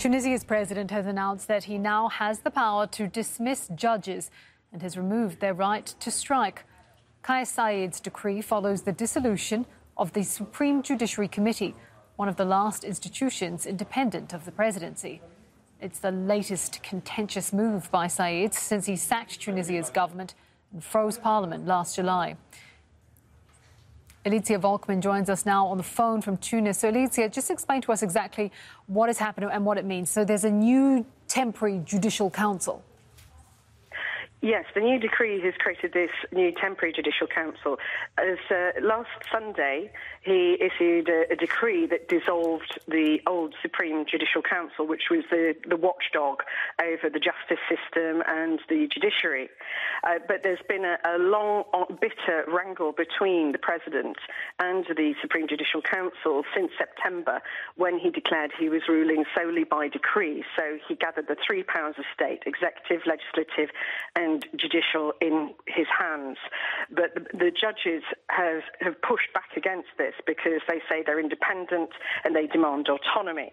Tunisia's president has announced that he now has the power to dismiss judges and has removed their right to strike. Kais Saied's decree follows the dissolution of the Supreme Judiciary Committee, one of the last institutions independent of the presidency. It's the latest contentious move by Saied since he sacked Tunisia's government and froze parliament last July. Elizia Volkmann joins us now on the phone from Tunis. So, Elizia, just explain to us exactly what has happened and what it means. So there's a new temporary judicial council. Yes, the new decree has created this new temporary judicial council. As last Sunday, he issued a decree that dissolved the old Supreme Judicial Council, which was the watchdog over the justice system and the judiciary. But there's been a long, bitter wrangle between the president and the Supreme Judicial Council since September, when he declared he was ruling solely by decree. So he gathered the three powers of state: executive, legislative, and judicial in his hands. But the judges have pushed back against this because they say they're independent and they demand autonomy.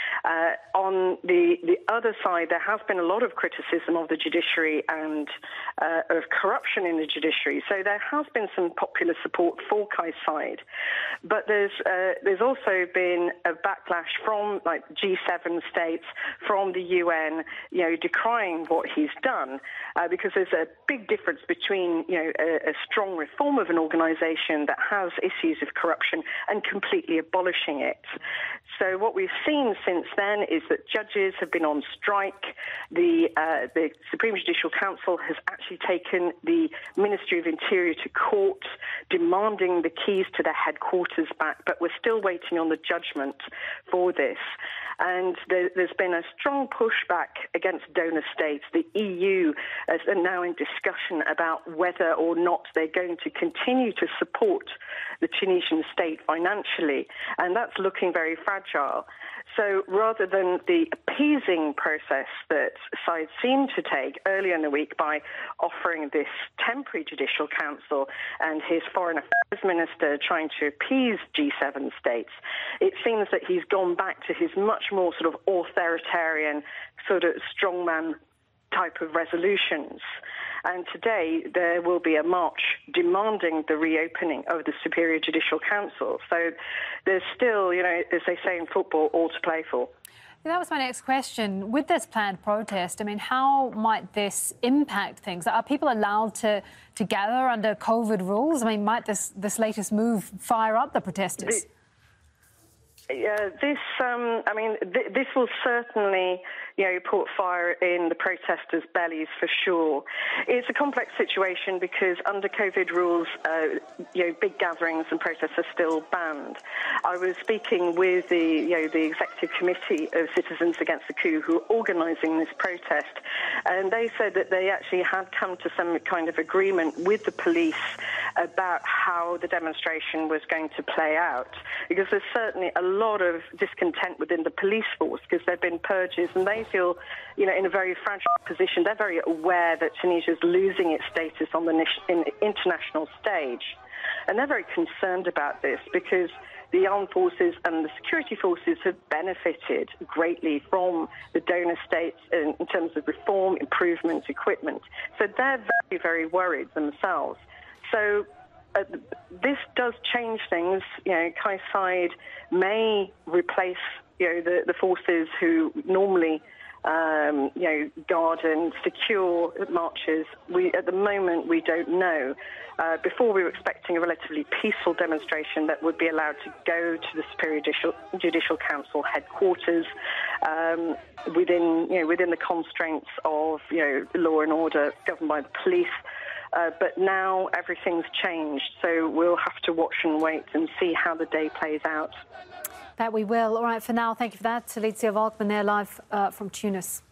On the other side, there has been a lot of criticism of the judiciary and of corruption in the judiciary. So there has been some popular support for Kais Saied, but there's also been a backlash from G7 states, from the UN, decrying what he's done, because there's a big difference between a strong reform of an organisation that has issues of corruption and completely abolishing it. So what we've seen since then is that judges have been on strike. The Supreme Judicial Council has actually taken the Ministry of Interior to court, demanding the keys to their headquarters back, but we're still waiting on the judgment for this. And there's been a strong pushback against donor states. The EU is now in discussion about whether or not they're going to continue to support the Tunisian state financially, and that's looking very fragile. So rather than the appeasing process that Saied seemed to take earlier in the week by offering this temporary judicial council and his foreign affairs minister trying to appease G7 states, it seems that he's gone back to his much more sort of authoritarian, sort of strongman type of resolutions. And today there will be a march demanding the reopening of the Superior Judicial Council. So there's still, as they say in football, all to play for. That was my next question. With this planned protest, how might this impact things? Are people allowed to gather under COVID rules? Might this latest move fire up the protesters? This will certainly, put fire in the protesters' bellies for sure. It's a complex situation because under COVID rules, big gatherings and protests are still banned. I was speaking with the executive committee of Citizens Against the Coup who are organising this protest, and they said that they actually had come to some kind of agreement with the police about how the demonstration was going to play out, because there's certainly a lot of discontent within the police force because there have been purges and they feel, in a very fragile position. They're very aware that Tunisia is losing its status on the international stage, and they're very concerned about this because the armed forces and the security forces have benefited greatly from the donor states in terms of reform, improvement, equipment. So they're very, very worried themselves. So this does change things. Kais Saied may replace, the forces who normally, guard and secure marches. At the moment, we don't know. Before, we were expecting a relatively peaceful demonstration that would be allowed to go to the Superior Judicial Council headquarters within the constraints of, law and order governed by the police. But now everything's changed, so we'll have to watch and wait and see how the day plays out. That we will. All right, for now, thank you for that. Elizia Volkmann there live from Tunis.